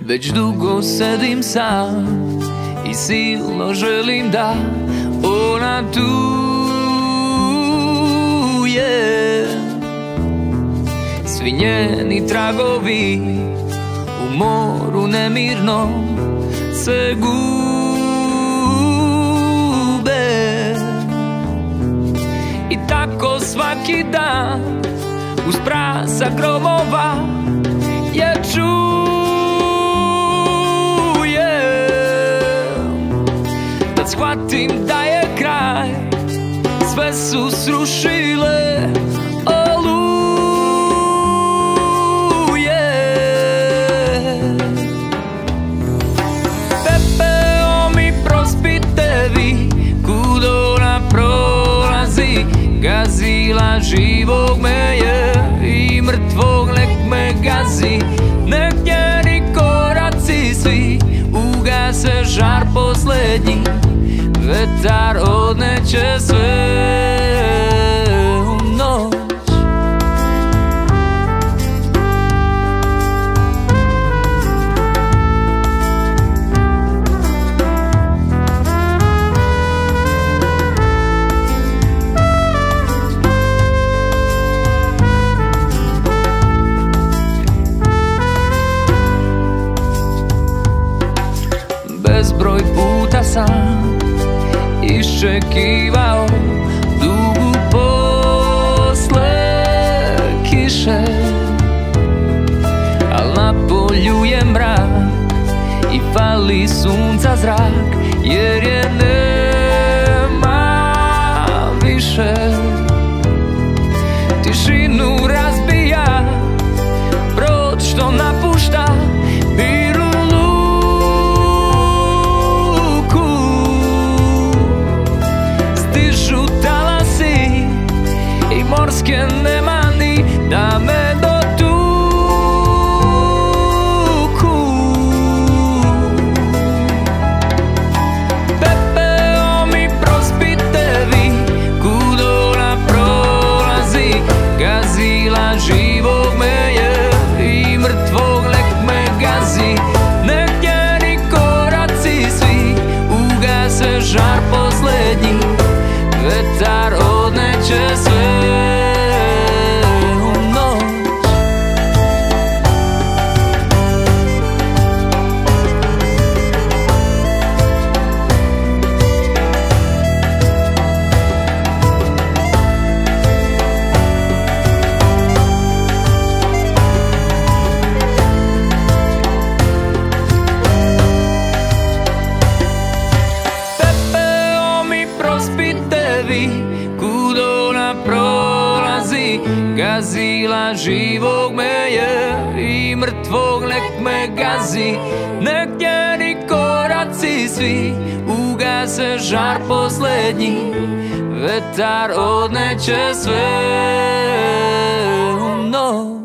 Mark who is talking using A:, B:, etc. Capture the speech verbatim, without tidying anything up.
A: Već dugo sedim sam i silno želim da ona tu je. Svi njeni tragovi u moru nemirnom se gube. I tako svaki dan uz prasak gromova je čujem. Shvatim da je kraj, sve su srušile oluje. Pepeo mi prospitevi, kud ona prolazi, gazila živog me je i mrtvog nek me gazi. Nek njeni koraci svi ugase žar poslednji, vetar odneće sve u noć. Bezbroj puta sam iščekivao dugu posle kiše, al na polju je mrak i fali sunca zrak, jer je nema više. Tišinu razbija brod što napušta mirnu morske nemani da me dotuku. Pepeo mi prospitevi, kud ona prolazi, gazila živog me je i mrtvog nek me gazi. Nek njeni koraci svi ugase žar poslednji, vetar odneće sve. Kud ona prolazi, gazila živog me je i mrtvog nek me gazi. Nek njeni koraci svi ugase žar poslednji, vetar odneće sve u noć.